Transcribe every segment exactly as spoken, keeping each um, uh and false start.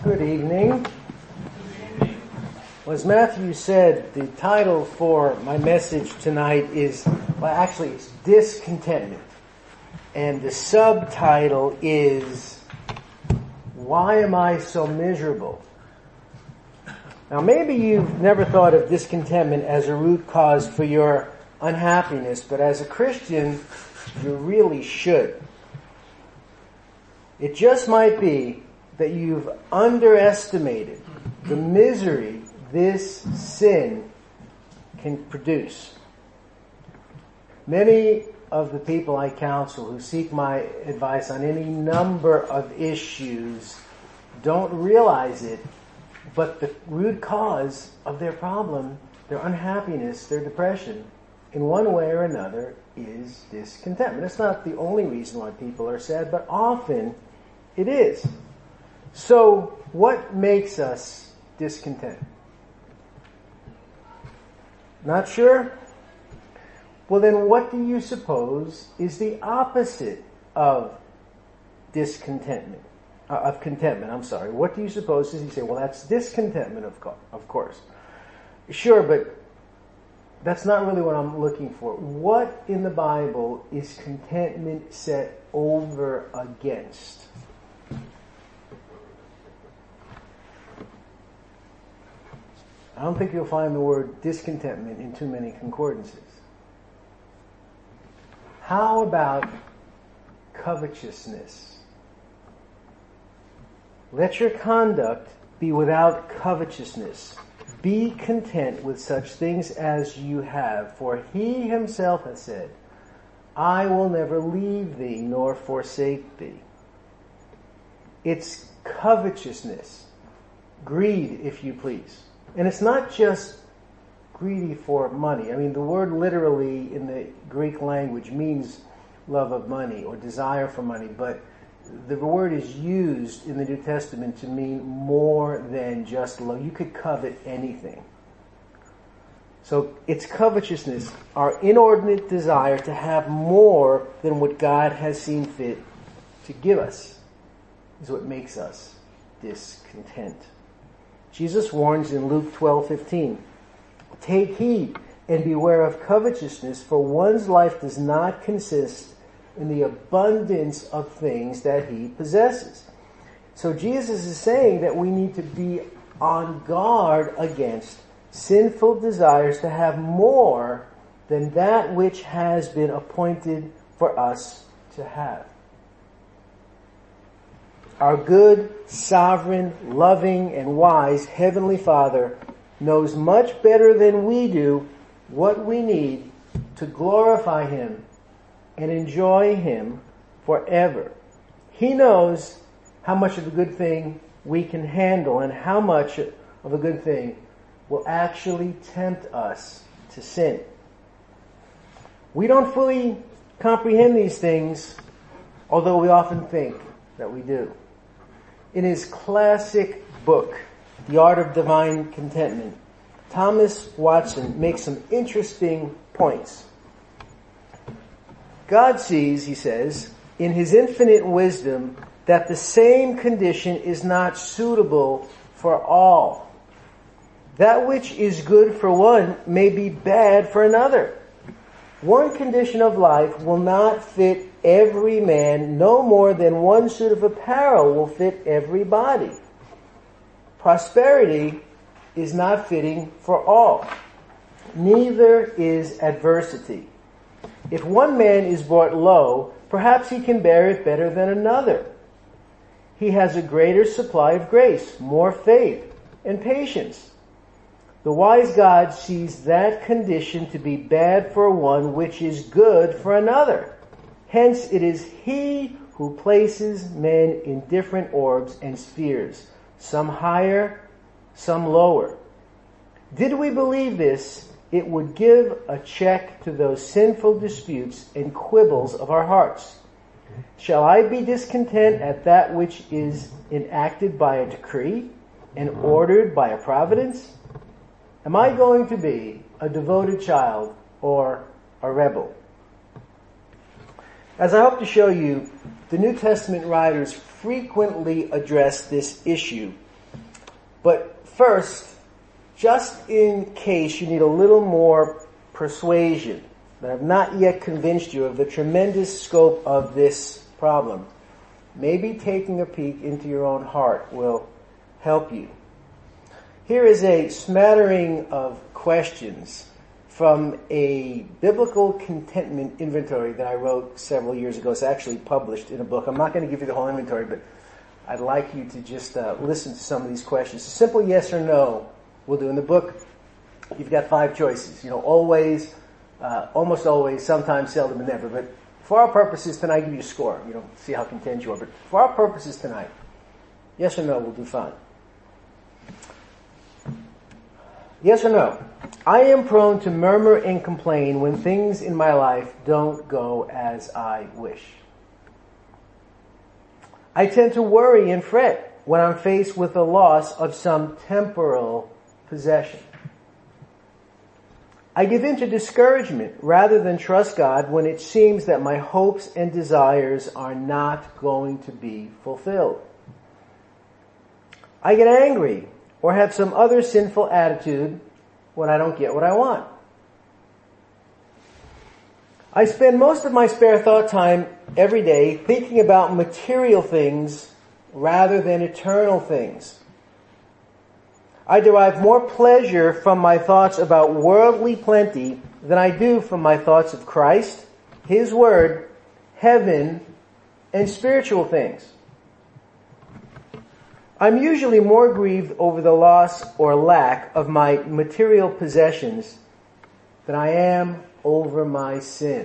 Good evening. Well, as Matthew said, the title for my message tonight is, well, actually it's Discontentment. And the subtitle is, Why Am I So Miserable? Now maybe you've never thought of discontentment as a root cause for your unhappiness, but as a Christian, you really should. It just might be that you've underestimated the misery this sin can produce. Many of the people I counsel who seek my advice on any number of issues don't realize it, but the root cause of their problem, their unhappiness, their depression, in one way or another, is discontentment. It's not the only reason why people are sad, but often it is. So, what makes us discontent? Not sure? Well then, what do you suppose is the opposite of discontentment? Uh, of contentment, I'm sorry. What do you suppose is? You say, well, that's discontentment, of, co- of course. Sure, but that's not really what I'm looking for. What in the Bible is contentment set over against? I don't think you'll find the word discontentment in too many concordances. How about covetousness? Let your conduct be without covetousness. Be content with such things as you have, for he himself has said, I will never leave thee nor forsake thee. It's covetousness, greed, if you please. And it's not just greedy for money. I mean, the word literally in the Greek language means love of money or desire for money, but the word is used in the New Testament to mean more than just love. You could covet anything. So it's covetousness, our inordinate desire to have more than what God has seen fit to give us, is what makes us discontent. Jesus warns in Luke twelve fifteen, take heed and beware of covetousness, for one's life does not consist in the abundance of things that he possesses. So Jesus is saying that we need to be on guard against sinful desires to have more than that which has been appointed for us to have. Our good, sovereign, loving, and wise Heavenly Father knows much better than we do what we need to glorify Him and enjoy Him forever. He knows how much of a good thing we can handle and how much of a good thing will actually tempt us to sin. We don't fully comprehend these things, although we often think that we do. In his classic book, The Art of Divine Contentment, Thomas Watson makes some interesting points. God sees, he says, in his infinite wisdom that the same condition is not suitable for all. That which is good for one may be bad for another. One condition of life will not fit every man, no more than one suit of apparel will fit every body. Prosperity is not fitting for all. Neither is adversity. If one man is brought low, perhaps he can bear it better than another. He has a greater supply of grace, more faith, and patience. The wise God sees that condition to be bad for one which is good for another. Hence it is He who places men in different orbs and spheres, some higher, some lower. Did we believe this, it would give a check to those sinful disputes and quibbles of our hearts. Shall I be discontent at that which is enacted by a decree and ordered by a providence? Am I going to be a devoted child or a rebel? As I hope to show you, the New Testament writers frequently address this issue But first, just in case you need a little more persuasion, that I've not yet convinced you of the tremendous scope of this problem, maybe taking a peek into your own heart will help you. Here is a smattering of questions from a biblical contentment inventory that I wrote several years ago. It's actually published in a book. I'm not going to give you the whole inventory, but I'd like you to just uh, listen to some of these questions. A simple yes or no we'll do. In the book, you've got five choices. You know, always, uh, almost always, sometimes, seldom, and never. But for our purposes tonight, I'll give you a score. You know, see how content you are. But for our purposes tonight, yes or no will do fine. Yes or no? I am prone to murmur and complain when things in my life don't go as I wish. I tend to worry and fret when I'm faced with the loss of some temporal possession. I give in to discouragement rather than trust God when it seems that my hopes and desires are not going to be fulfilled. I get angry or have some other sinful attitude when I don't get what I want. I spend most of my spare thought time every day thinking about material things rather than eternal things. I derive more pleasure from my thoughts about worldly plenty than I do from my thoughts of Christ, His Word, heaven, and spiritual things. I'm usually more grieved over the loss or lack of my material possessions than I am over my sin.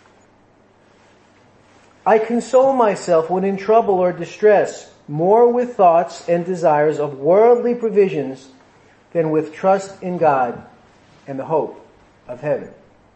I console myself when in trouble or distress more with thoughts and desires of worldly provisions than with trust in God and the hope of heaven.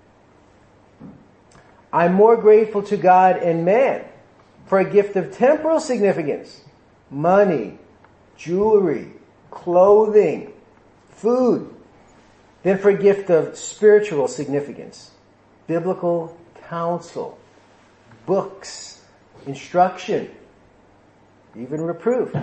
I'm more grateful to God and man for a gift of temporal significance, money, jewelry, clothing, food, than for a gift of spiritual significance, biblical counsel, books, instruction, even reproof.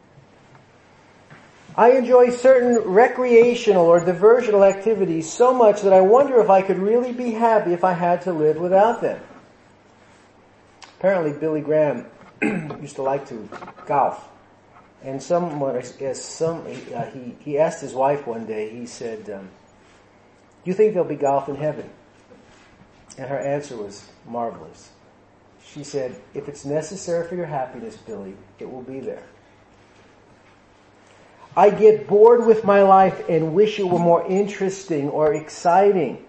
I enjoy certain recreational or diversional activities so much that I wonder if I could really be happy if I had to live without them. Apparently Billy Graham used to like to golf. And someone, as some, uh, he, he asked his wife one day, he said, um, do you think there'll be golf in heaven? And her answer was marvelous. She said, if it's necessary for your happiness, Billy, it will be there. I get bored with my life and wish it were more interesting or exciting.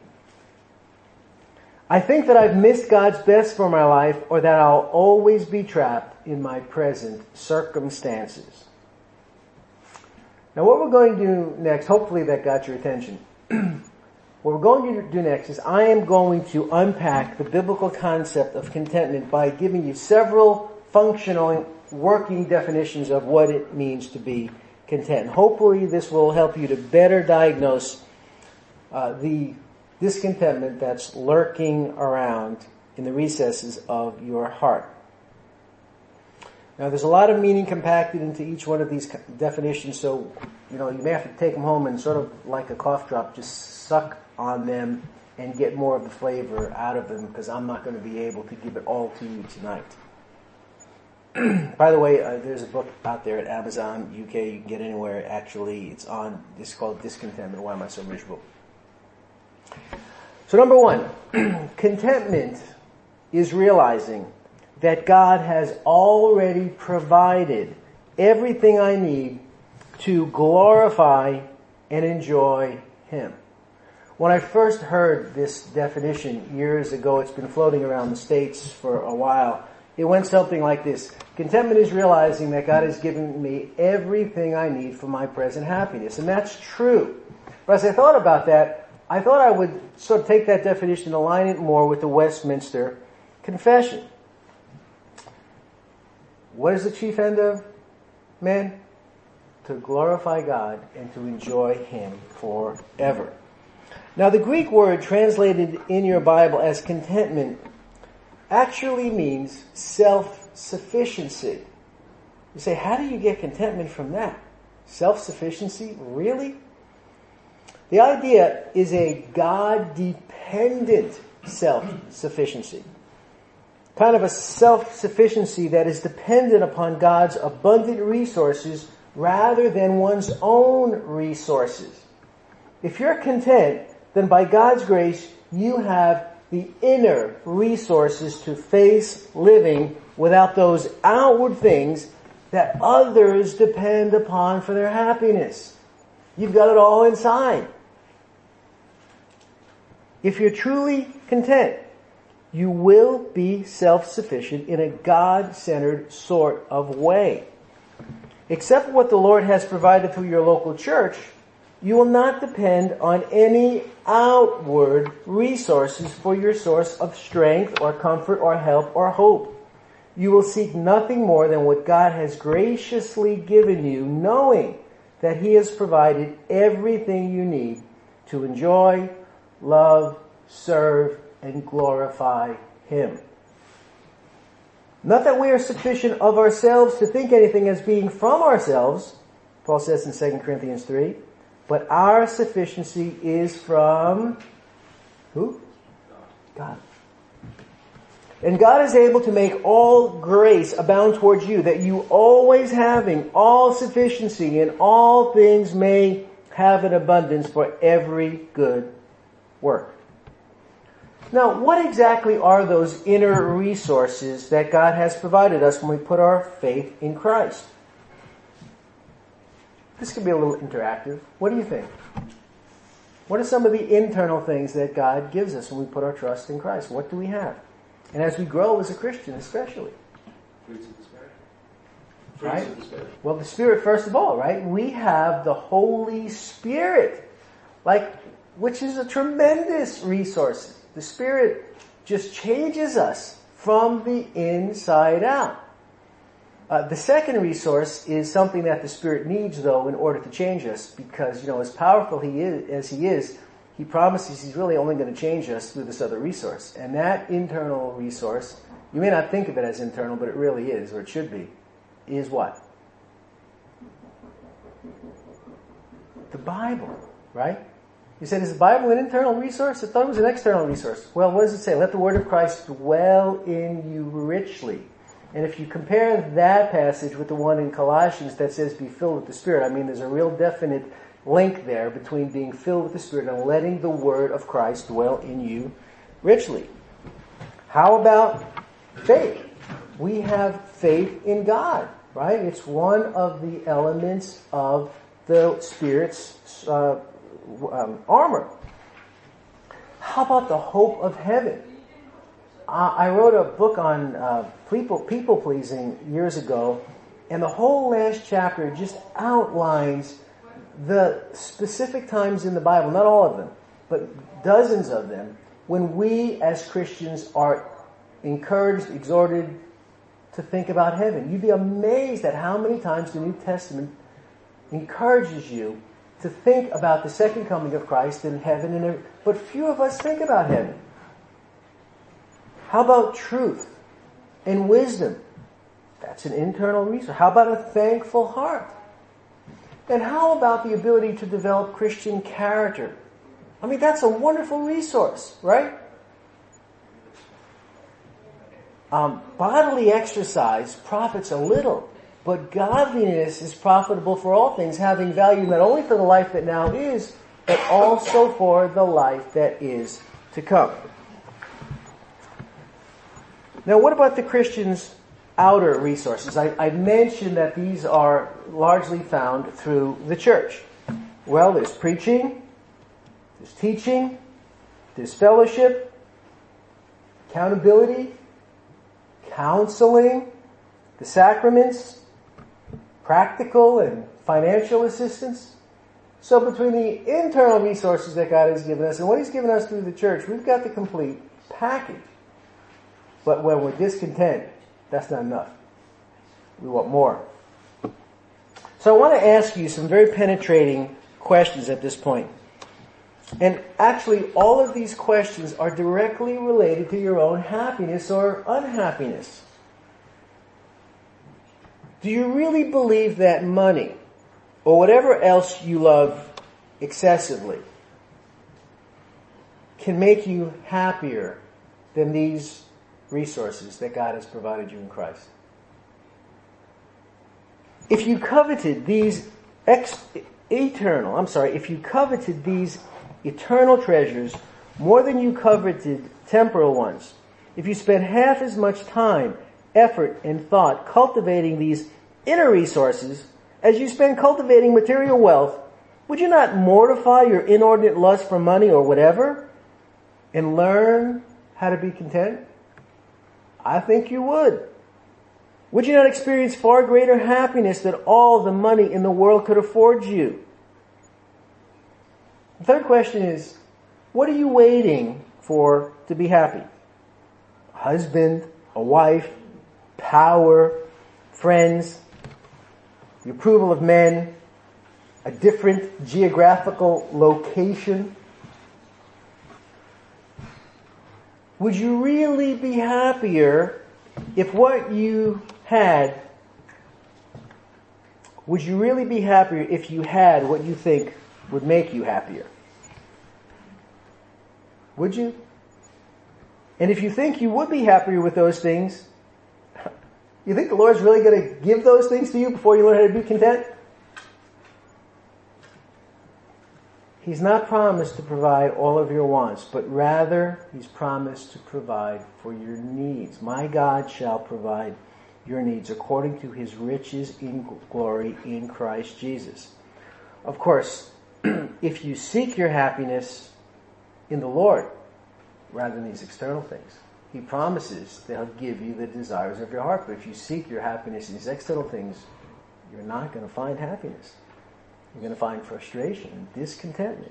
I think that I've missed God's best for my life or that I'll always be trapped in my present circumstances. Now what we're going to do next, hopefully that got your attention. What we're going to do next is I am going to unpack the biblical concept of contentment by giving you several functional working definitions of what it means to be content. Hopefully this will help you to better diagnose uh, the discontentment that's lurking around in the recesses of your heart. Now there's a lot of meaning compacted into each one of these definitions, so you know you may have to take them home and sort of like a cough drop, just suck on them and get more of the flavor out of them, because I'm not going to be able to give it all to you tonight. By the way, uh, there's a book out there at Amazon U K, you can get anywhere actually. It's on, it's called Discontentment, Why Am I So Miserable? So number one, contentment is realizing that God has already provided everything I need to glorify and enjoy Him. When I first heard this definition years ago, it's been floating around the States for a while, it went something like this. Contentment is realizing that God has given me everything I need for my present happiness. And that's true. But as I thought about that, I thought I would sort of take that definition and align it more with the Westminster Confession. What is the chief end of man? To glorify God and to enjoy Him forever. Now the Greek word translated in your Bible as contentment actually means self-sufficiency. You say, how do you get contentment from that? Self-sufficiency? Really? The idea is a God-dependent self-sufficiency. Kind of a self-sufficiency that is dependent upon God's abundant resources rather than one's own resources. If you're content, then by God's grace, you have the inner resources to face living without those outward things that others depend upon for their happiness. You've got it all inside. If you're truly content, you will be self-sufficient in a God-centered sort of way. Except what the Lord has provided through your local church, you will not depend on any outward resources for your source of strength or comfort or help or hope. You will seek nothing more than what God has graciously given you, knowing that He has provided everything you need to enjoy, love, serve, and glorify Him. Not that we are sufficient of ourselves to think anything as being from ourselves, Paul says in Second Corinthians three, but our sufficiency is from who? God. And God is able to make all grace abound towards you, that you always having all sufficiency in all things may have an abundance for every good work. Now, what exactly are those inner resources that God has provided us when we put our faith in Christ? This could be a little interactive. What do you think? What are some of the internal things that God gives us when we put our trust in Christ? What do we have? And as we grow as a Christian especially. Fruits of the Spirit. Fruits Right? of the Spirit. Well, the Spirit first of all, right? We have the Holy Spirit, like, which is a tremendous resource. The Spirit just changes us from the inside out. Uh, the second resource is something that the Spirit needs, though, in order to change us, because, you know, as powerful he is, as He is, He promises He's really only going to change us through this other resource. And that internal resource, you may not think of it as internal, but it really is, or it should be, is what? The Bible, right? You said, is the Bible an internal resource? I thought it was an external resource. Well, what does it say? Let the Word of Christ dwell in you richly. And if you compare that passage with the one in Colossians that says be filled with the Spirit, I mean, there's a real definite link there between being filled with the Spirit and letting the Word of Christ dwell in you richly. How about faith? We have faith in God, right? It's one of the elements of the Spirit's uh, um, armor. How about the hope of heaven? Uh, I wrote a book on uh, people people pleasing years ago, and the whole last chapter just outlines the specific times in the Bible, not all of them, but dozens of them, when we as Christians are encouraged, exhorted to think about heaven. You'd be amazed at how many times the New Testament encourages you to think about the second coming of Christ in heaven, and but few of us think about heaven. How about truth and wisdom? That's an internal resource. How about a thankful heart? And how about the ability to develop Christian character? I mean, that's a wonderful resource, right? Um, bodily exercise profits a little, but godliness is profitable for all things, having value not only for the life that now is, but also for the life that is to come. Now, what about the Christian's outer resources? I, I mentioned that these are largely found through the church. Well, there's preaching, there's teaching, there's fellowship, accountability, counseling, the sacraments, practical and financial assistance. So between the internal resources that God has given us and what He's given us through the church, we've got the complete package. But when we're discontent, that's not enough. We want more. So I want to ask you some very penetrating questions at this point. And actually, all of these questions are directly related to your own happiness or unhappiness. Do you really believe that money or whatever else you love excessively can make you happier than these resources that God has provided you in Christ. If you coveted these ex- eternal, I'm sorry, if you coveted these eternal treasures more than you coveted temporal ones, if you spent half as much time, effort, and thought cultivating these inner resources as you spend cultivating material wealth, would you not mortify your inordinate lust for money or whatever and learn how to be content? I think you would. Would you not experience far greater happiness than all the money in the world could afford you? The third question is, what are you waiting for to be happy? A husband, a wife, power, friends, the approval of men, a different geographical location? Would you really be happier if what you had, would you really be happier if you had what you think would make you happier? Would you? And if you think you would be happier with those things, you think the Lord's really going to give those things to you before you learn how to be content? He's not promised to provide all of your wants, but rather He's promised to provide for your needs. My God shall provide your needs according to His riches in glory in Christ Jesus. Of course, if you seek your happiness in the Lord rather than these external things, He promises that He'll give you the desires of your heart. But if you seek your happiness in these external things, you're not going to find happiness. You're going to find frustration and discontentment.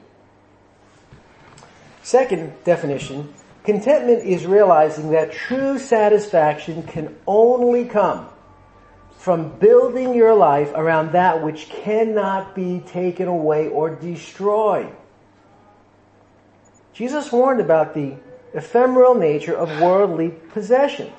Second definition, contentment is realizing that true satisfaction can only come from building your life around that which cannot be taken away or destroyed. Jesus warned about the ephemeral nature of worldly possessions.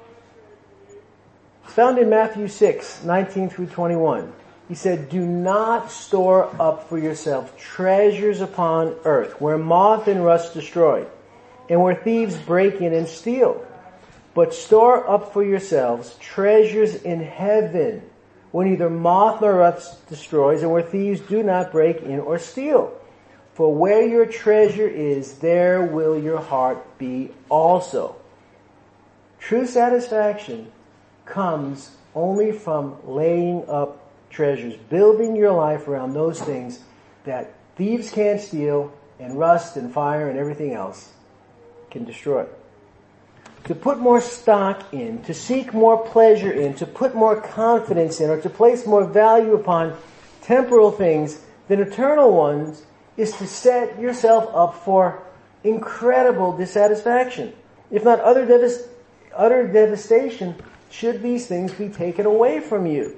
It's found in Matthew six, nineteen through twenty-one. He said, do not store up for yourself treasures upon earth, where moth and rust destroy, and where thieves break in and steal. But store up for yourselves treasures in heaven, where neither moth nor rust destroys, and where thieves do not break in or steal. For where your treasure is, there will your heart be also. True satisfaction comes only from laying up treasures, building your life around those things that thieves can't steal, and rust and fire and everything else can destroy. To put more stock in, to seek more pleasure in, to put more confidence in, or to place more value upon temporal things than eternal ones is to set yourself up for incredible dissatisfaction. If not utter, devast- utter devastation, should these things be taken away from you.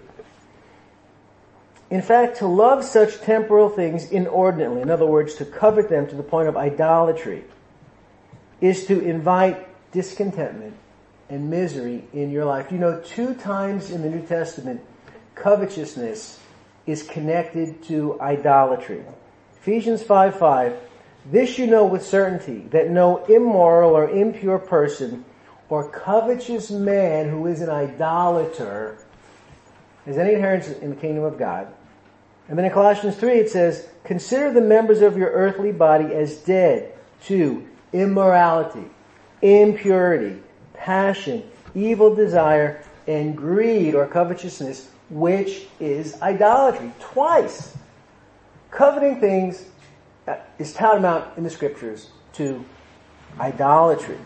In fact, to love such temporal things inordinately, in other words, to covet them to the point of idolatry, is to invite discontentment and misery in your life. You know, two times in the New Testament, covetousness is connected to idolatry. Ephesians five five, this you know with certainty, that no immoral or impure person or covetous man who is an idolater has any inheritance in the kingdom of God. And then in Colossians three it says, consider the members of your earthly body as dead to immorality, impurity, passion, evil desire, and greed or covetousness, which is idolatry. Twice. Coveting things is tantamount in the scriptures to idolatry.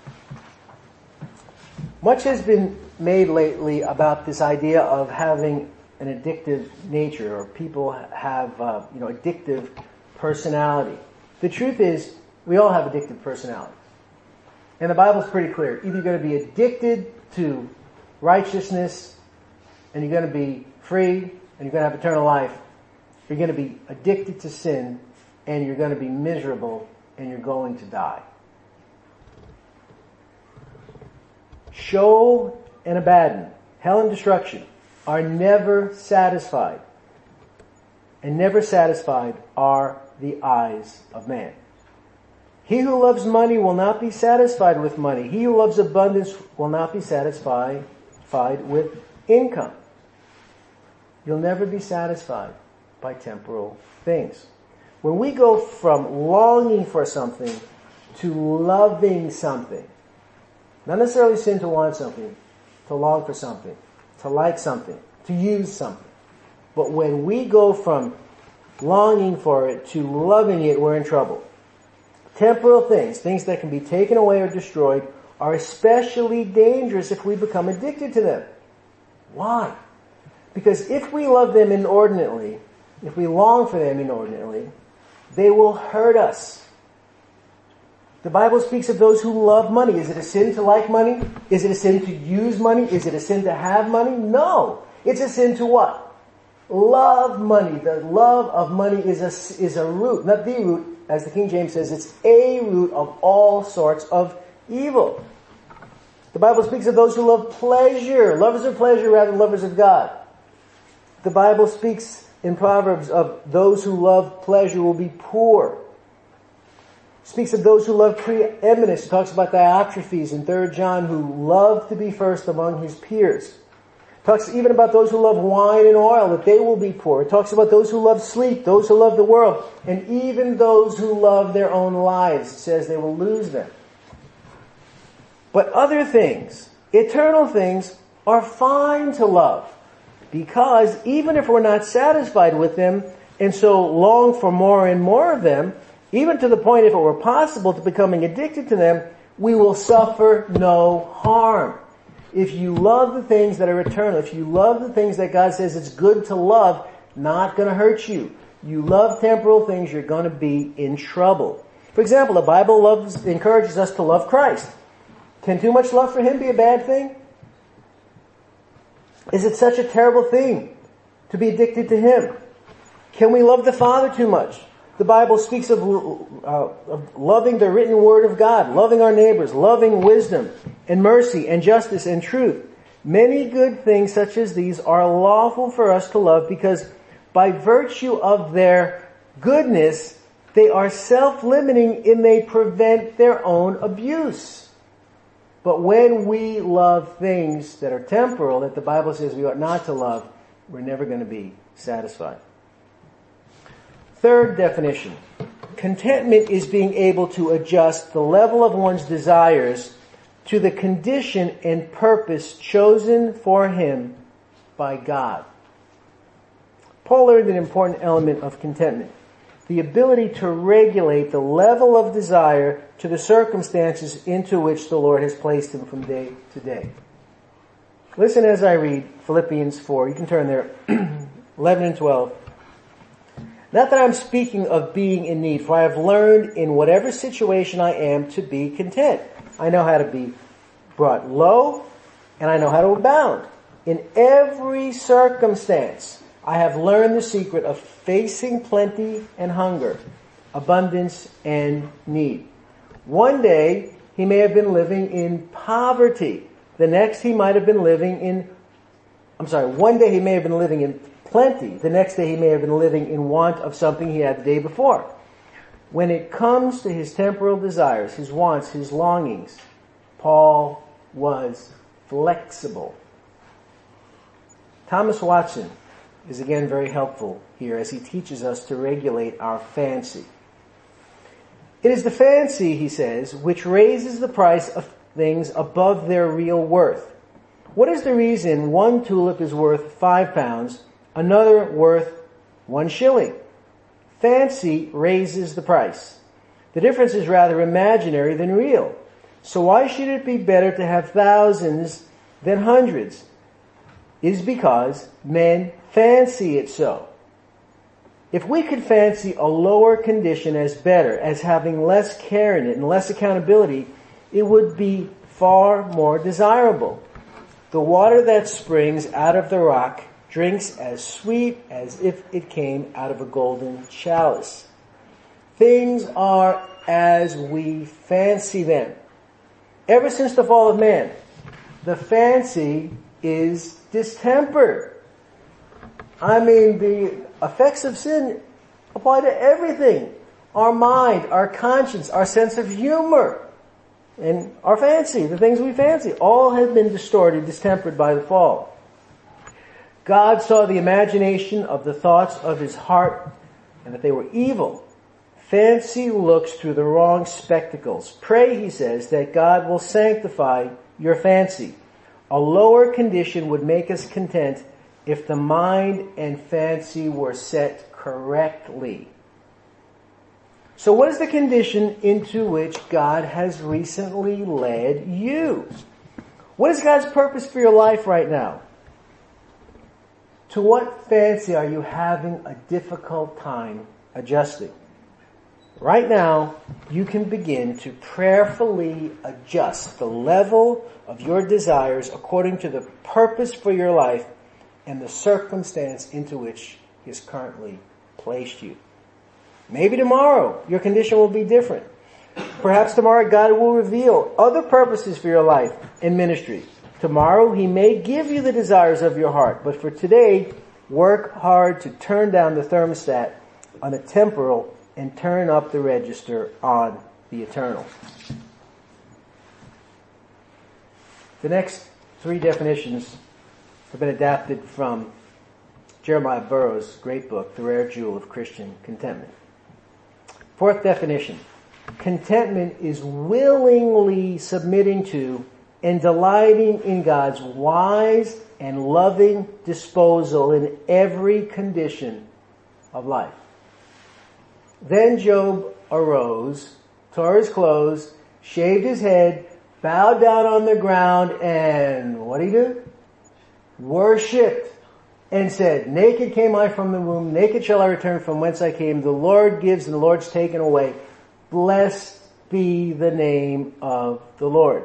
Much has been made lately about this idea of having an addictive nature, or people have, uh, you know, addictive personality. The truth is, we all have addictive personality. And the Bible's pretty clear. Either you're going to be addicted to righteousness, and you're going to be free, and you're going to have eternal life. You're going to be addicted to sin, and you're going to be miserable, and you're going to die. Sheol and Abaddon, hell and destruction, are never satisfied. and never satisfied are the eyes of man. He who loves money will not be satisfied with money. He who loves abundance will not be satisfied with income. You'll never be satisfied by temporal things. When we go from longing for something to loving something, not necessarily sin to want something, to long for something, to like something, to use something. But when we go from longing for it to loving it, we're in trouble. Temporal things, things that can be taken away or destroyed, are especially dangerous if we become addicted to them. Why? Because if we love them inordinately, if we long for them inordinately, they will hurt us. The Bible speaks of those who love money. Is it a sin to like money? Is it a sin to use money? Is it a sin to have money? No. It's a sin to what? Love money. The love of money is a, is a root, not the root, as the King James says, it's a root of all sorts of evil. The Bible speaks of those who love pleasure, lovers of pleasure rather than lovers of God. The Bible speaks in Proverbs of those who love pleasure will be poor. It speaks of those who love preeminence. It talks about Diotrephes in Third John who love to be first among his peers. It talks even about those who love wine and oil, that they will be poor. It talks about those who love sleep, those who love the world, and even those who love their own lives. It says they will lose them. But other things, eternal things, are fine to love. Because even if we're not satisfied with them, and so long for more and more of them, even to the point if it were possible to becoming addicted to them, we will suffer no harm. If you love the things that are eternal, if you love the things that God says it's good to love, not going to hurt you. You love temporal things, you're going to be in trouble. For example, the Bible loves, encourages us to love Christ. Can too much love for Him be a bad thing? Is it such a terrible thing to be addicted to Him? Can we love the Father too much? The Bible speaks of, uh, of loving the written Word of God, loving our neighbors, loving wisdom and mercy and justice and truth. Many good things such as these are lawful for us to love because by virtue of their goodness, they are self-limiting and they prevent their own abuse. But when we love things that are temporal, that the Bible says we ought not to love, we're never going to be satisfied. Third definition. Contentment is being able to adjust the level of one's desires to the condition and purpose chosen for him by God. Paul learned an important element of contentment. The ability to regulate the level of desire to the circumstances into which the Lord has placed him from day to day. Listen as I read Philippians four. You can turn there, eleven and twelve. Not that I'm speaking of being in need, for I have learned in whatever situation I am to be content. I know how to be brought low, and I know how to abound. In every circumstance, I have learned the secret of facing plenty and hunger, abundance and need. One day, he may have been living in poverty. The next, he might have been living in, I'm sorry, one day he may have been living in plenty. The next day, he may have been living in want of something he had the day before. When it comes to his temporal desires, his wants, his longings, Paul was flexible. Thomas Watson is again very helpful here as he teaches us to regulate our fancy. It is the fancy, he says, which raises the price of things above their real worth. What is the reason one tulip is worth five pounds, another worth one shilling? Fancy raises the price. The difference is rather imaginary than real. So why should it be better to have thousands than hundreds? It is because men fancy it so. If we could fancy a lower condition as better, as having less care in it and less accountability, it would be far more desirable. The water that springs out of the rock drinks as sweet as if it came out of a golden chalice. Things are as we fancy them. Ever since the fall of man, the fancy is distempered. I mean, the effects of sin apply to everything. Our mind, our conscience, our sense of humor, and our fancy, the things we fancy, all have been distorted, distempered by the fall. God saw the imagination of the thoughts of his heart and that they were evil. Fancy looks through the wrong spectacles. Pray, he says, that God will sanctify your fancy. A lower condition would make us content if the mind and fancy were set correctly. So what is the condition into which God has recently led you? What is God's purpose for your life right now? To what fancy are you having a difficult time adjusting? Right now, you can begin to prayerfully adjust the level of your desires according to the purpose for your life and the circumstance into which he has currently placed you. Maybe tomorrow your condition will be different. Perhaps tomorrow God will reveal other purposes for your life and ministry. Tomorrow he may give you the desires of your heart, but for today, work hard to turn down the thermostat on the temporal and turn up the register on the eternal. The next three definitions have been adapted from Jeremiah Burroughs' great book, The Rare Jewel of Christian Contentment. Fourth definition, contentment is willingly submitting to and delighting in God's wise and loving disposal in every condition of life. Then Job arose, tore his clothes, shaved his head, bowed down on the ground, and what did he do? Worshipped, and said, naked came I from the womb, naked shall I return from whence I came. The Lord gives and the Lord's taken away. Blessed be the name of the Lord.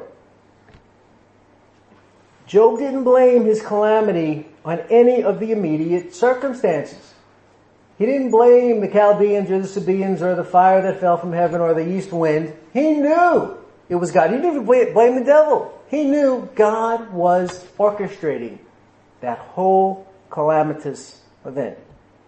Job didn't blame his calamity on any of the immediate circumstances. He didn't blame the Chaldeans or the Sabaeans or the fire that fell from heaven or the east wind. He knew it was God. He didn't even blame the devil. He knew God was orchestrating that whole calamitous event.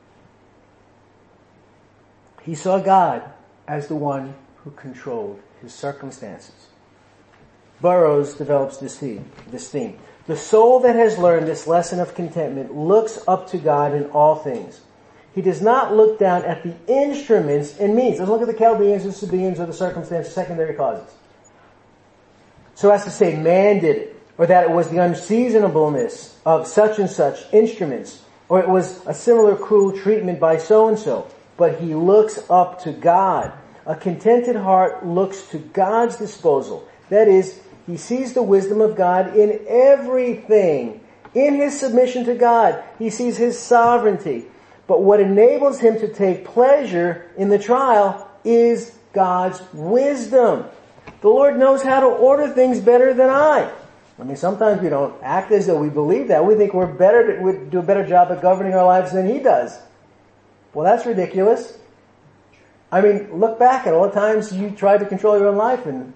He saw God as the one who controlled his circumstances. Burroughs develops this theme, this theme. The soul that has learned this lesson of contentment looks up to God in all things. He does not look down at the instruments and means. Doesn't look at the Chaldeans or Sabaeans or the circumstances, secondary causes. So as to say man did it, or that it was the unseasonableness of such and such instruments, or it was a similar cruel treatment by so-and-so. But he looks up to God. A contented heart looks to God's disposal. That is, he sees the wisdom of God in everything. In his submission to God, he sees his sovereignty. But what enables him to take pleasure in the trial is God's wisdom. The Lord knows how to order things better than I. I mean, sometimes we don't act as though we believe that. We think we're better, to, we do a better job at governing our lives than he does. Well, that's ridiculous. I mean, look back at all the times you tried to control your own life, and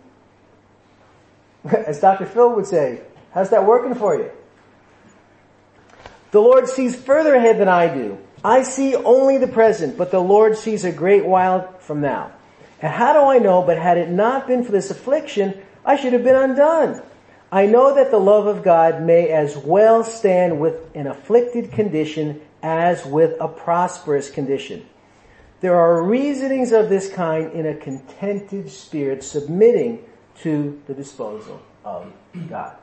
as Doctor Phil would say, how's that working for you? The Lord sees further ahead than I do. I see only the present, but the Lord sees a great while from now. And how do I know? But had it not been for this affliction, I should have been undone. I know that the love of God may as well stand with an afflicted condition as with a prosperous condition. There are reasonings of this kind in a contented spirit submitting to the disposal of God.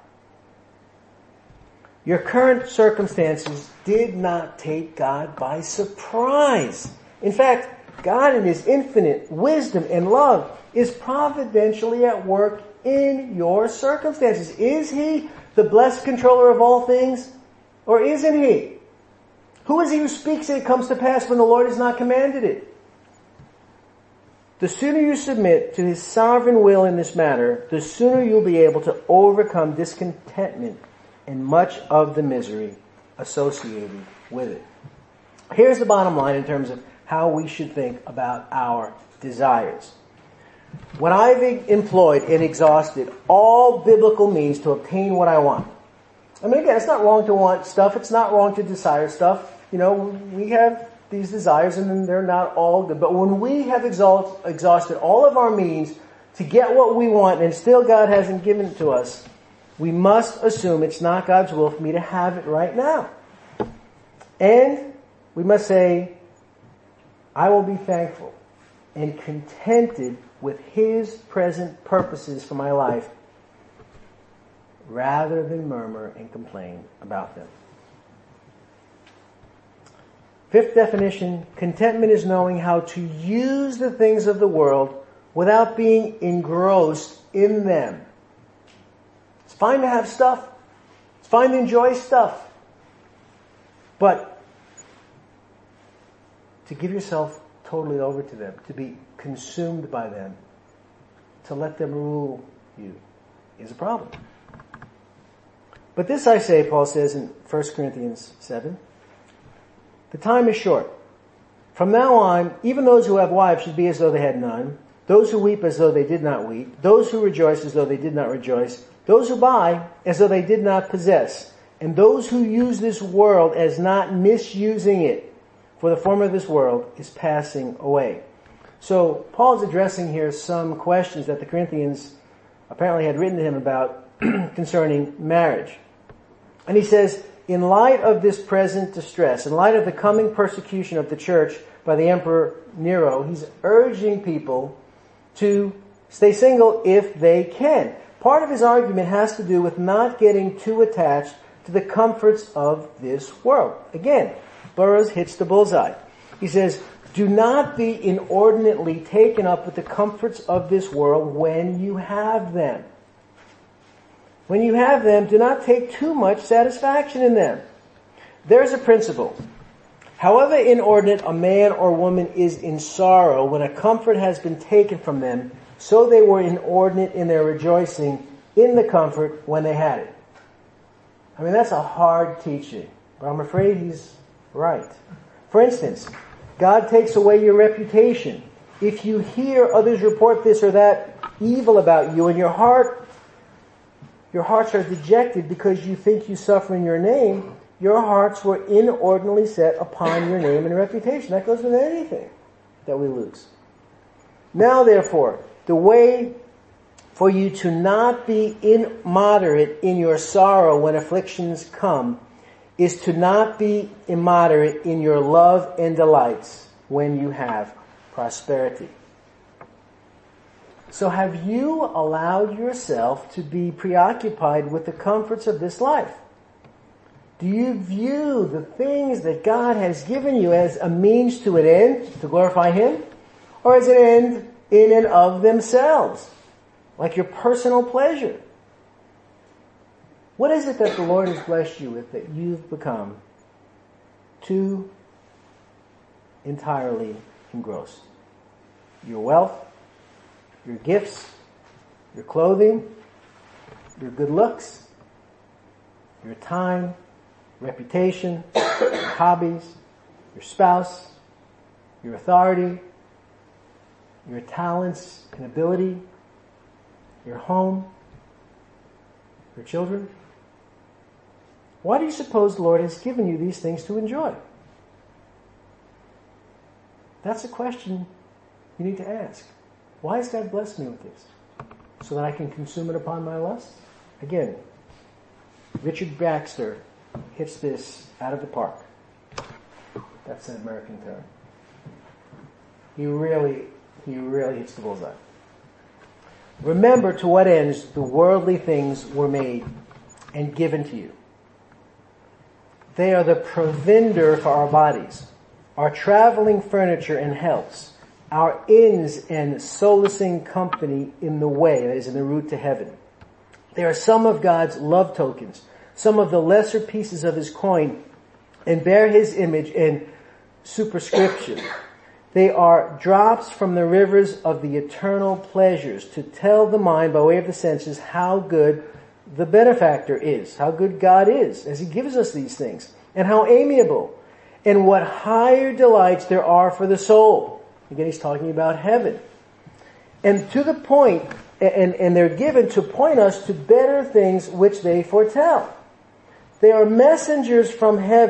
Your current circumstances did not take God by surprise. In fact, God in his infinite wisdom and love is providentially at work in your circumstances. Is he the blessed controller of all things? Or isn't he? Who is he who speaks and it comes to pass when the Lord has not commanded it? The sooner you submit to his sovereign will in this matter, the sooner you'll be able to overcome discontentment and much of the misery associated with it. Here's the bottom line in terms of how we should think about our desires. When I've employed and exhausted all biblical means to obtain what I want, I mean, again, it's not wrong to want stuff. It's not wrong to desire stuff. You know, we have these desires, and then they're not all good. But when we have exhaust, exhausted all of our means to get what we want, and still God hasn't given it to us, we must assume it's not God's will for me to have it right now. And we must say, I will be thankful and contented with His present purposes for my life, rather than murmur and complain about them. Fifth definition, contentment is knowing how to use the things of the world without being engrossed in them. It's fine to have stuff. It's fine to enjoy stuff. But to give yourself totally over to them, to be consumed by them, to let them rule you, is a problem. But this I say, Paul says in First Corinthians seven, the time is short. From now on, even those who have wives should be as though they had none, those who weep as though they did not weep, those who rejoice as though they did not rejoice, those who buy as though they did not possess, and those who use this world as not misusing it, for the form of this world is passing away. So Paul's addressing here some questions that the Corinthians apparently had written to him about concerning marriage. And he says, in light of this present distress, in light of the coming persecution of the church by the Emperor Nero, he's urging people to stay single if they can. Part of his argument has to do with not getting too attached to the comforts of this world. Again, Burroughs hits the bullseye. He says, do not be inordinately taken up with the comforts of this world when you have them. When you have them, do not take too much satisfaction in them. There's a principle. However inordinate a man or woman is in sorrow when a comfort has been taken from them, so they were inordinate in their rejoicing in the comfort when they had it. I mean, that's a hard teaching, but I'm afraid he's right. For instance, God takes away your reputation. If you hear others report this or that evil about you, and your heart Your hearts are dejected because you think you suffer in your name, your hearts were inordinately set upon your name and reputation. That goes with anything that we lose. Now, therefore, the way for you to not be immoderate in your sorrow when afflictions come is to not be immoderate in your love and delights when you have prosperity. So have you allowed yourself to be preoccupied with the comforts of this life? Do you view the things that God has given you as a means to an end, to glorify Him? Or as an end in and of themselves, like your personal pleasure? What is it that the Lord has blessed you with that you've become too entirely engrossed? Your wealth? Your gifts, your clothing, your good looks, your time, reputation, your hobbies, your spouse, your authority, your talents and ability, your home, your children. Why do you suppose the Lord has given you these things to enjoy? That's a question you need to ask. Why has God blessed me with this? So that I can consume it upon my lust? Again, Richard Baxter hits this out of the park. That's an American term. He really, he really hits the bullseye. Remember to what ends the worldly things were made and given to you. They are the provender for our bodies, our traveling furniture and helps, our inns and solacing company in the way, that is in the route to heaven. They are some of God's love tokens, some of the lesser pieces of His coin, and bear His image and superscription. They are drops from the rivers of the eternal pleasures to tell the mind by way of the senses how good the benefactor is, how good God is as He gives us these things, and how amiable, and what higher delights there are for the soul. Again, he's talking about heaven. And to the point, and, and they're given to point us to better things which they foretell. They are messengers from heaven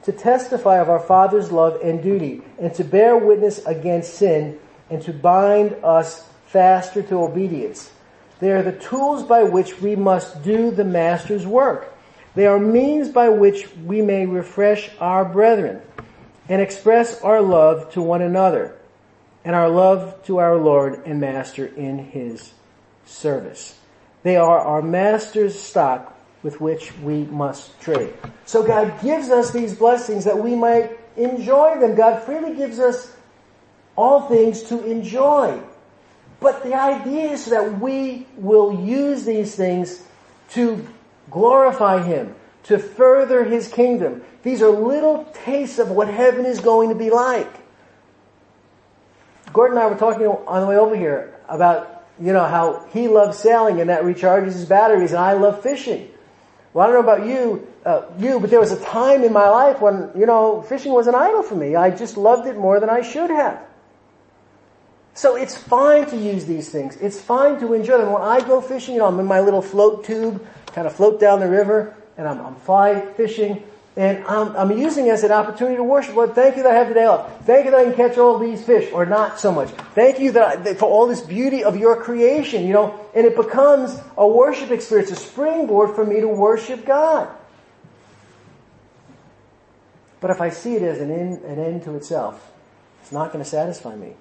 to testify of our Father's love and duty, and to bear witness against sin, and to bind us faster to obedience. They are the tools by which we must do the Master's work. They are means by which we may refresh our brethren and express our love to one another and our love to our Lord and Master in His service. They are our Master's stock with which we must trade. So God gives us these blessings that we might enjoy them. God freely gives us all things to enjoy. But the idea is that we will use these things to glorify Him, to further His kingdom. These are little tastes of what heaven is going to be like. Gordon and I were talking on the way over here about, you know, how he loves sailing and that recharges his batteries, and I love fishing. Well, I don't know about you, uh, you, but there was a time in my life when, you know, fishing was an idol for me. I just loved it more than I should have. So it's fine to use these things. It's fine to enjoy them. When I go fishing, you know, I'm in my little float tube, kind of float down the river, and I'm, I'm fly fishing, and I'm, I'm using it as an opportunity to worship. Lord, thank you that I have the day off. Thank you that I can catch all these fish, or not so much. Thank you that I, that for all this beauty of your creation, you know, and it becomes a worship experience, a springboard for me to worship God. But if I see it as an end, an end to itself, it's not going to satisfy me.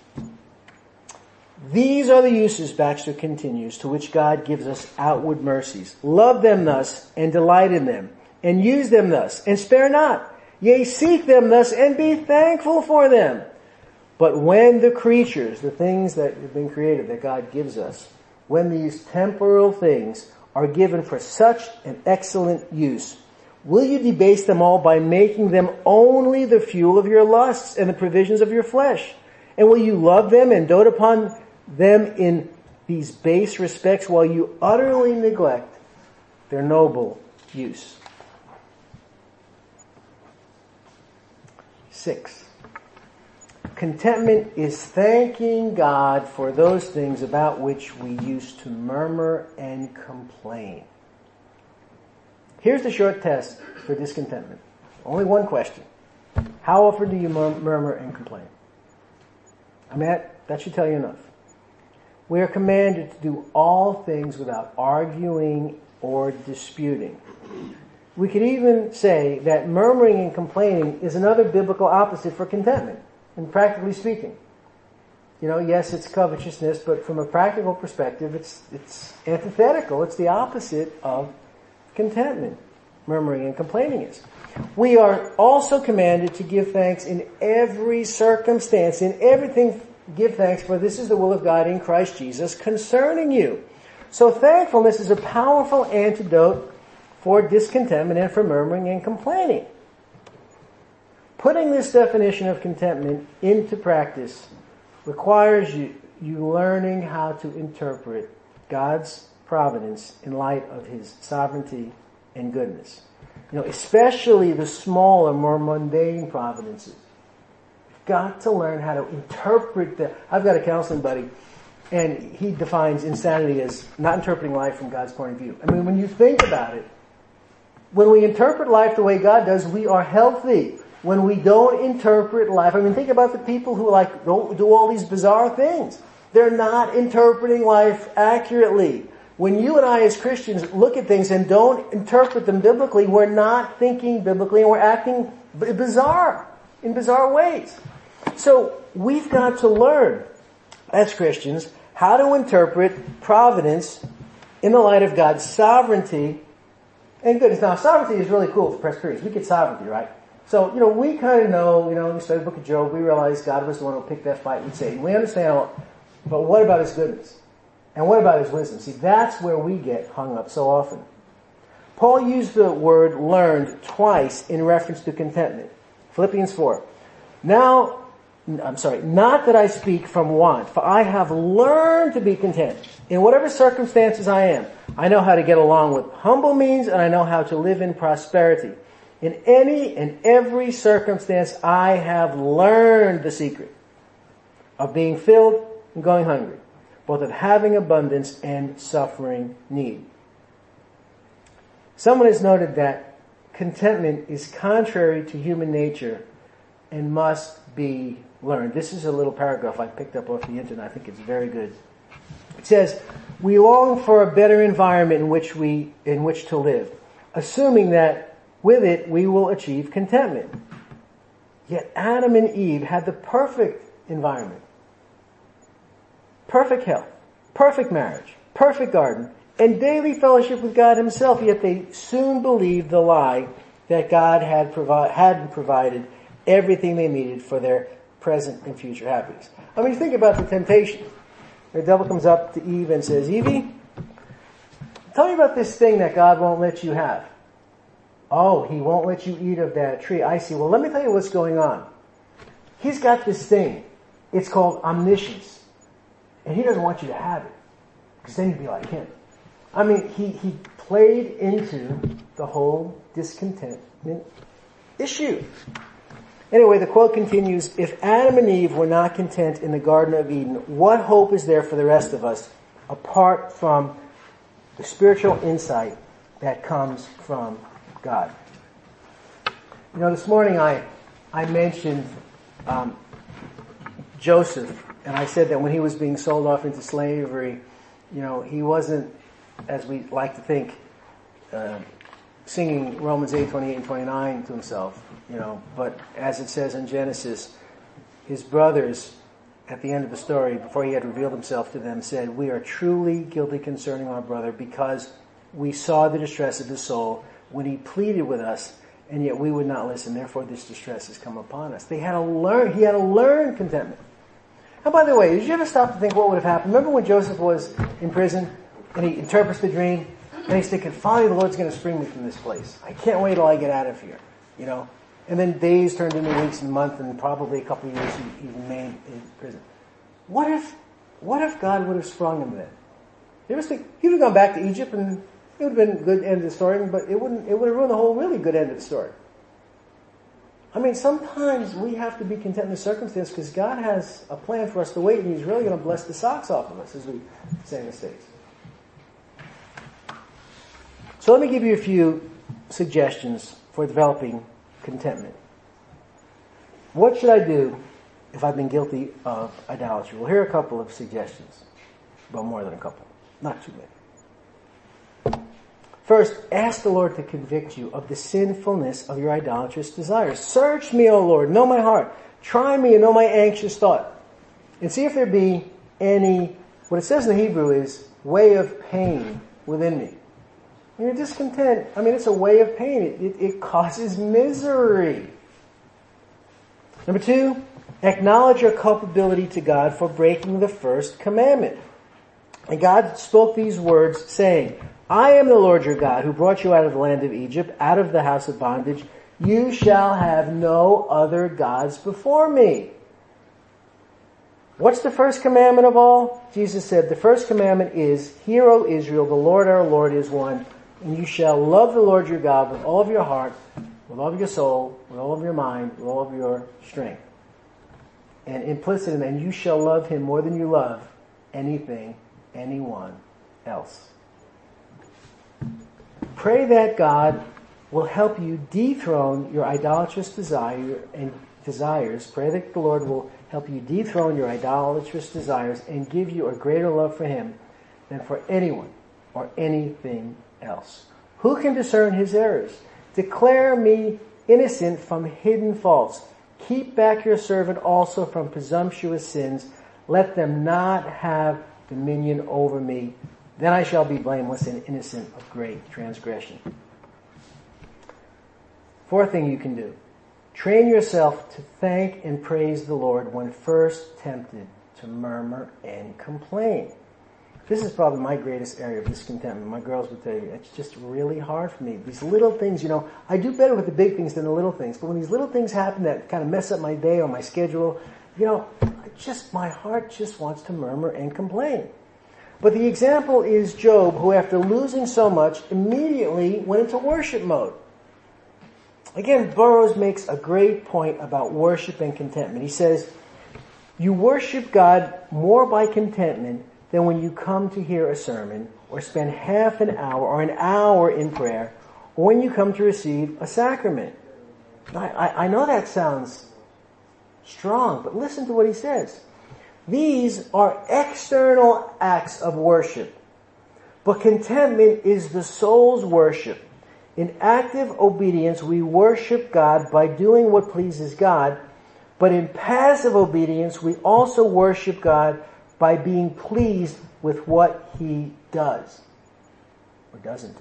These are the uses, Baxter continues, to which God gives us outward mercies. Love them thus, and delight in them, and use them thus, and spare not. Yea, seek them thus, and be thankful for them. But when the creatures, the things that have been created that God gives us, when these temporal things are given for such an excellent use, will you debase them all by making them only the fuel of your lusts and the provisions of your flesh? And will you love them and dote upon them in these base respects while you utterly neglect their noble use? Six. Contentment is thanking God for those things about which we used to murmur and complain. Here's the short test for discontentment. Only one question. How often do you murmur and complain? I mean, that, that should tell you enough. We are commanded to do all things without arguing or disputing. We could even say that murmuring and complaining is another biblical opposite for contentment, and practically speaking. You know, yes, it's covetousness, but from a practical perspective, it's it's antithetical. It's the opposite of contentment. Murmuring and complaining is. We are also commanded to give thanks in every circumstance, in everything. Give thanks, for this is the will of God in Christ Jesus concerning you. So thankfulness is a powerful antidote for discontentment and for murmuring and complaining. Putting this definition of contentment into practice requires you, you learning how to interpret God's providence in light of His sovereignty and goodness. You know, especially the smaller, more mundane providences. Got to learn how to interpret the. I've got a counseling buddy, and he defines insanity as not interpreting life from God's point of view. I mean, when you think about it, when we interpret life the way God does, we are healthy. When we don't interpret life, I mean, think about the people who like don't do all these bizarre things. They're not interpreting life accurately. When you and I as Christians look at things and don't interpret them biblically, we're not thinking biblically and we're acting bizarre, in bizarre ways. So we've got to learn, as Christians, how to interpret providence in the light of God's sovereignty and goodness. Now, sovereignty is really cool for Presbyterians. We get sovereignty, right? So, you know, we kind of know, you know, we study the book of Job, we realize God was the one who picked that fight with Satan. We understand all, but what about His goodness? And what about His wisdom? See, that's where we get hung up so often. Paul used the word learned twice in reference to contentment. Philippians four. Now, I'm sorry, not that I speak from want, for I have learned to be content. In whatever circumstances I am, I know how to get along with humble means, and I know how to live in prosperity. In any and every circumstance, I have learned the secret of being filled and going hungry, both of having abundance and suffering need. Someone has noted that contentment is contrary to human nature and must be learned. This is a little paragraph I picked up off the internet. I think it's very good. It says, we long for a better environment in which we, in which to live, assuming that with it we will achieve contentment. Yet Adam and Eve had the perfect environment. Perfect health, perfect marriage, perfect garden, and daily fellowship with God himself, yet they soon believed the lie that God had provi- hadn't provided everything they needed for their present and future happiness. I mean, think about the temptation. The devil comes up to Eve and says, Evie, tell me about this thing that God won't let you have. Oh, he won't let you eat of that tree. I see. Well, let me tell you what's going on. He's got this thing. It's called omniscience. And he doesn't want you to have it. Because then you'd be like him. I mean, he, he played into the whole discontentment issue. Anyway, the quote continues, if Adam and Eve were not content in the Garden of Eden, what hope is there for the rest of us apart from the spiritual insight that comes from God? You know, this morning I, I mentioned, um, Joseph, and I said that when he was being sold off into slavery, you know, he wasn't, as we like to think, uh, singing Romans eight, twenty-eight and twenty-nine to himself, you know, but as it says in Genesis, his brothers, at the end of the story, before he had revealed himself to them, said, we are truly guilty concerning our brother because we saw the distress of his soul when he pleaded with us, and yet we would not listen. Therefore, this distress has come upon us. They had to learn, he had to learn contentment. And by the way, did you ever stop to think what would have happened? Remember when Joseph was in prison and he interprets the dream and he's thinking, finally the Lord's going to spring me from this place. I can't wait till I get out of here, you know. And then days turned into weeks and months and probably a couple of years he, he remained in prison. What if, what if God would have sprung him then? You ever think, he would have gone back to Egypt and it would have been a good end of the story, but it wouldn't, it would have ruined the whole really good end of the story. I mean, sometimes we have to be content in the circumstance because God has a plan for us to wait and he's really going to bless the socks off of us, as we say in the States. So let me give you a few suggestions for developing contentment. What should I do if I've been guilty of idolatry? Well, here are a couple of suggestions. Well, more than a couple. Not too many. First, ask the Lord to convict you of the sinfulness of your idolatrous desires. Search me, O Lord, know my heart. Try me and know my anxious thought. And see if there be any, what it says in the Hebrew is, way of pain within me. When you're discontent, I mean, it's a way of pain. It, it, it causes misery. Number two, acknowledge your culpability to God for breaking the first commandment. And God spoke these words, saying, I am the Lord your God who brought you out of the land of Egypt, out of the house of bondage. You shall have no other gods before me. What's the first commandment of all? Jesus said, the first commandment is, Hear, O Israel, the Lord our Lord is one, and you shall love the Lord your God with all of your heart, with all of your soul, with all of your mind, with all of your strength. And implicit in that, and you shall love him more than you love anything, anyone else. Pray that God will help you dethrone your idolatrous desire and desires. Pray that the Lord will help you dethrone your idolatrous desires and give you a greater love for him than for anyone or anything else. Who can discern his errors? Declare me innocent from hidden faults. Keep back your servant also from presumptuous sins. Let them not have dominion over me. Then I shall be blameless and innocent of great transgression. Fourth thing you can do. Train yourself to thank and praise the Lord when first tempted to murmur and complain. This is probably my greatest area of discontentment. My girls would tell you, it's just really hard for me. These little things, you know, I do better with the big things than the little things. But when these little things happen that kind of mess up my day or my schedule, you know, I just, my heart just wants to murmur and complain. But the example is Job, who after losing so much, immediately went into worship mode. Again, Burroughs makes a great point about worship and contentment. He says, you worship God more by contentment than when you come to hear a sermon or spend half an hour or an hour in prayer or when you come to receive a sacrament. I, I, I know that sounds strong, but listen to what he says. These are external acts of worship, but contentment is the soul's worship. In active obedience, we worship God by doing what pleases God, but in passive obedience, we also worship God by being pleased with what He does or doesn't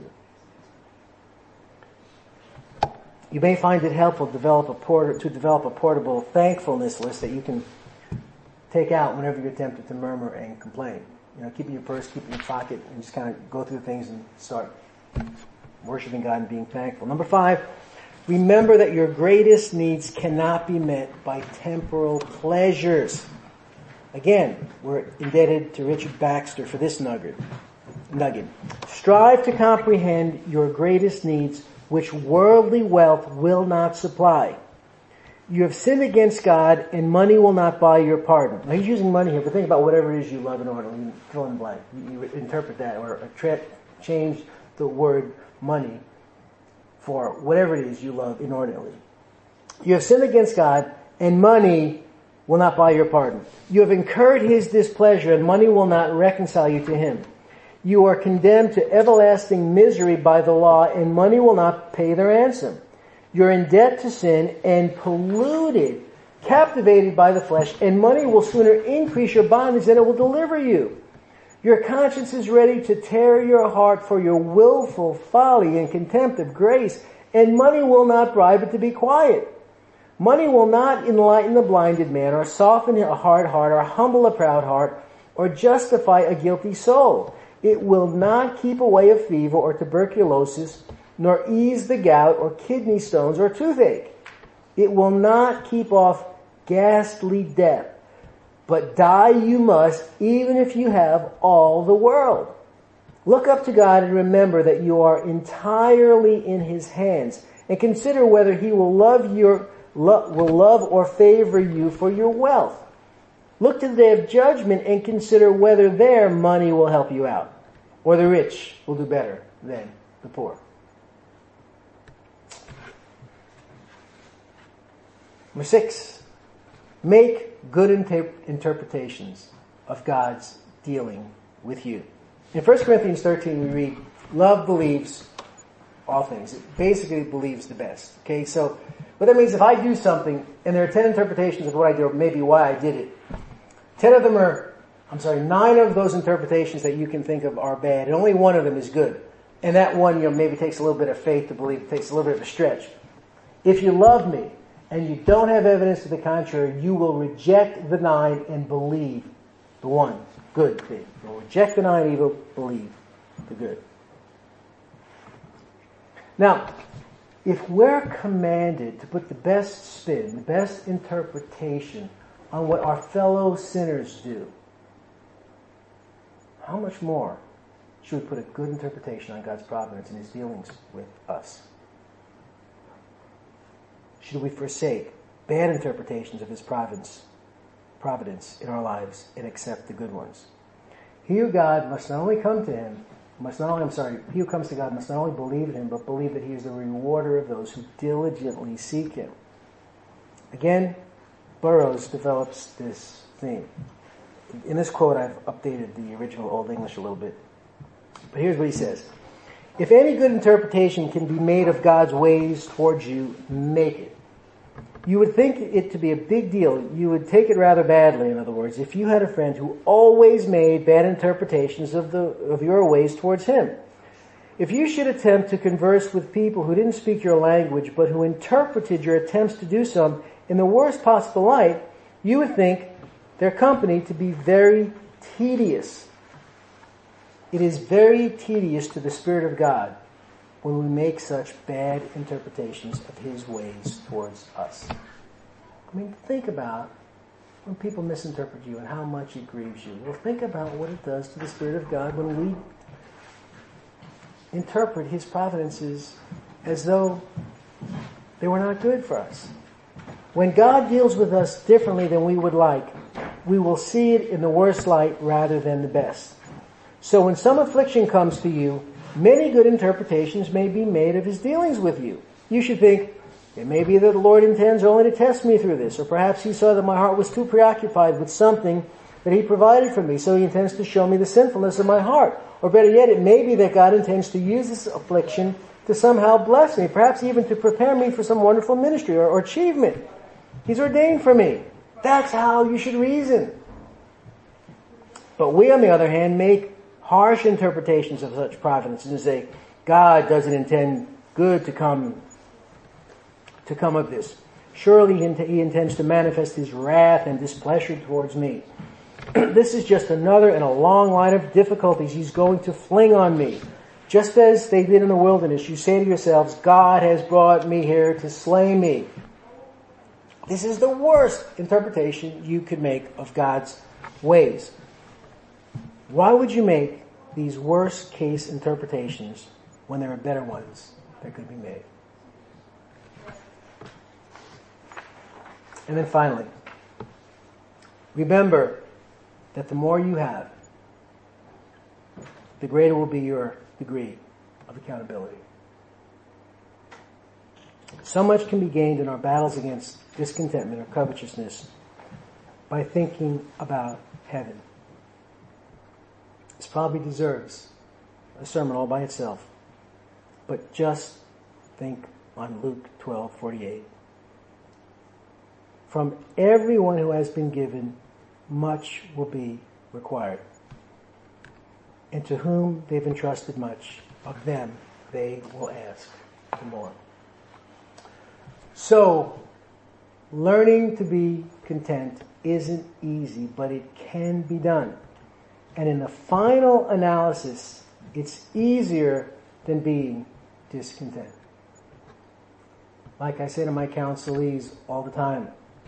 do. You may find it helpful to develop a port- to develop a portable thankfulness list that you can take out whenever you're tempted to murmur and complain. You know, keep it in your purse, keep it in your pocket, and just kind of go through things and start worshiping God and being thankful. Number five, remember that your greatest needs cannot be met by temporal pleasures. Again, we're indebted to Richard Baxter for this nugget. Nugget. Strive to comprehend your greatest needs, which worldly wealth will not supply. You have sinned against God, and money will not buy your pardon. Now he's using money here, but think about whatever it is you love in order. You fill in the blank. You, you interpret that or tra- change the word money for whatever it is you love inordinately. You have sinned against God, and money will not buy your pardon. You have incurred His displeasure, and money will not reconcile you to Him. You are condemned to everlasting misery by the law, and money will not pay the ransom. You're in debt to sin and polluted, captivated by the flesh, and money will sooner increase your bondage than it will deliver you. Your conscience is ready to tear your heart for your willful folly and contempt of grace, and money will not bribe it to be quiet. Money will not enlighten the blinded man, or soften a hard heart, or humble a proud heart, or justify a guilty soul. It will not keep away a fever or tuberculosis, nor ease the gout or kidney stones or toothache. It will not keep off ghastly death, but die you must, even if you have all the world. Look up to God and remember that you are entirely in His hands, and consider whether He will love your lo- will love or favor you for your wealth. Look to the day of judgment and consider whether their money will help you out, or the rich will do better than the poor. Number six, make good inter- interpretations of God's dealing with you. In First Corinthians thirteen we read, love believes all things. It basically believes the best. Okay, so what that means, if I do something and there are ten interpretations of what I did, or maybe why I did it, ten of them are, I'm sorry, nine of those interpretations that you can think of are bad, and only one of them is good. And that one, you know, maybe takes a little bit of faith to believe, it takes a little bit of a stretch. If you love me, and you don't have evidence to the contrary, you will reject the nine and believe the one good thing. You'll reject the nine evil, believe the good. Now, if we're commanded to put the best spin, the best interpretation on what our fellow sinners do, how much more should we put a good interpretation on God's providence and His dealings with us? Should we forsake bad interpretations of His providence, providence in our lives and accept the good ones? He who God must not only come to Him, must not only, I'm sorry, he who comes to God must not only believe in Him, but believe that He is the rewarder of those who diligently seek Him. Again, Burroughs develops this theme. In this quote, I've updated the original Old English a little bit. But here's what he says. If any good interpretation can be made of God's ways towards you, make it. You would think it to be a big deal. You would take it rather badly, in other words, if you had a friend who always made bad interpretations of the of your ways towards him. If you should attempt to converse with people who didn't speak your language, but who interpreted your attempts to do so in the worst possible light, you would think their company to be very tedious. It is very tedious to the Spirit of God when we make such bad interpretations of His ways towards us. I mean, think about when people misinterpret you and how much it grieves you. Well, think about what it does to the Spirit of God when we interpret His providences as though they were not good for us. When God deals with us differently than we would like, we will see it in the worst light rather than the best. So when some affliction comes to you, Many good interpretations may be made of his dealings with you. You should think, it may be that the Lord intends only to test me through this, or perhaps he saw that my heart was too preoccupied with something that he provided for me, so he intends to show me the sinfulness of my heart. Or better yet, it may be that God intends to use this affliction to somehow bless me, perhaps even to prepare me for some wonderful ministry or, or achievement he's ordained for me. That's how you should reason. But we, on the other hand, make harsh interpretations of such providences and say, God doesn't intend good to come to come of this. Surely he intends to manifest his wrath and displeasure towards me. This is just another in a long line of difficulties he's going to fling on me. Just as they did in the wilderness, you say to yourselves, God has brought me here to slay me. This is the worst interpretation you could make of God's ways. Why would you make these worst case interpretations when there are better ones that could be made? And then finally, remember that the more you have, the greater will be your degree of accountability. So much can be gained in our battles against discontentment or covetousness by thinking about heaven. This probably deserves a sermon all by itself. But just think on Luke twelve forty-eight. From everyone who has been given, much will be required. And to whom they've entrusted much, of them they will ask for more. So, learning to be content isn't easy, but it can be done. And in the final analysis, it's easier than being discontent. Like I say to my counselees all the time,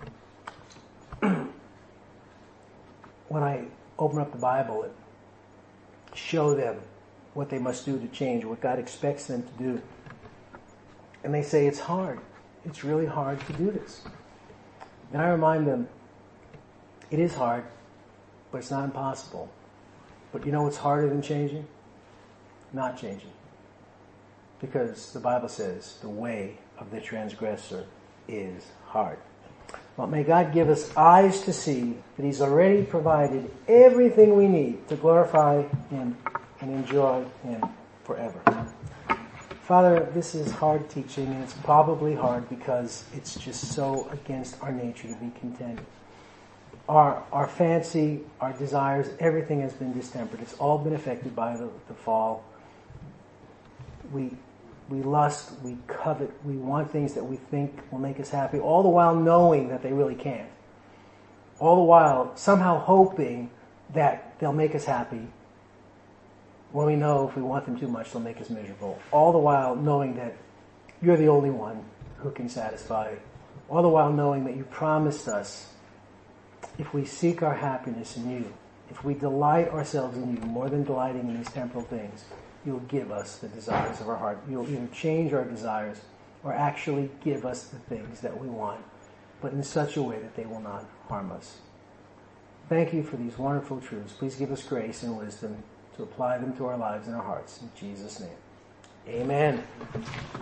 when I open up the Bible and show them what they must do to change, what God expects them to do, and they say, it's hard. It's really hard to do this. And I remind them, it is hard, but it's not impossible. But you know what's harder than changing? Not changing. Because the Bible says the way of the transgressor is hard. Well, may God give us eyes to see that he's already provided everything we need to glorify him and enjoy him forever. Father, this is hard teaching, and it's probably hard because it's just so against our nature to be content. Our our fancy, our desires, everything has been distempered. It's all been affected by the, the fall. We we lust, we covet, we want things that we think will make us happy, all the while knowing that they really can't. All the while somehow hoping that they'll make us happy when we know if we want them too much, they'll make us miserable. All the while knowing that you're the only one who can satisfy. All the while knowing that you promised us, if we seek our happiness in you, if we delight ourselves in you more than delighting in these temporal things, you'll give us the desires of our heart. You'll either change our desires or actually give us the things that we want, but in such a way that they will not harm us. Thank you for these wonderful truths. Please give us grace and wisdom to apply them to our lives and our hearts. In Jesus' name, amen.